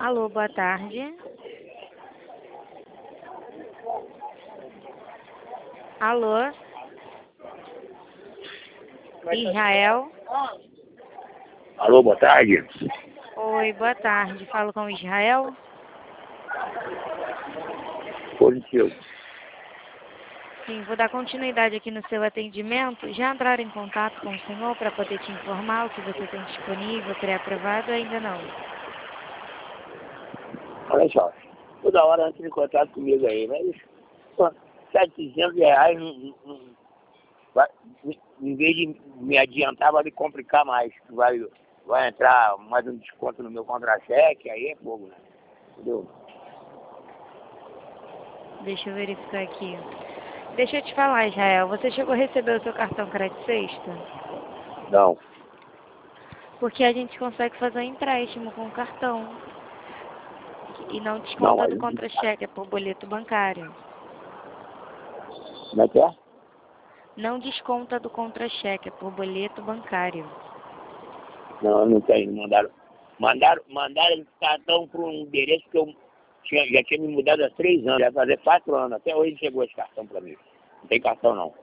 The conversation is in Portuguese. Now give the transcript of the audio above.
Alô, boa tarde. Alô? Israel? Alô, boa tarde. Oi, boa tarde. Falo com Israel? Positivo. Sim, vou dar continuidade aqui no seu atendimento. Já entraram em contato com o senhor para poder te informar o que você tem disponível, pré-aprovado ou ainda não? Olha só, toda hora entra em contato comigo aí, mas pô, R$ 700 em vez de me adiantar, vai me complicar mais. Vai entrar mais um desconto no meu contra-cheque, aí é fogo, né? Entendeu? Deixa eu verificar aqui. Deixa eu te falar, Israel. Você chegou a receber o seu cartão crédito sexta? Não. Porque a gente consegue fazer um empréstimo com o cartão. E não Não, desconta do aí. contra-cheque, é por boleto bancário. Como é que é? Não desconta do contra-cheque, é por boleto bancário. Não, não tem. Mandaram esse cartão para um endereço que eu já tinha me mudado há 3 anos, vai fazer 4 anos. Até hoje chegou esse cartão para mim. Não tem cartão não.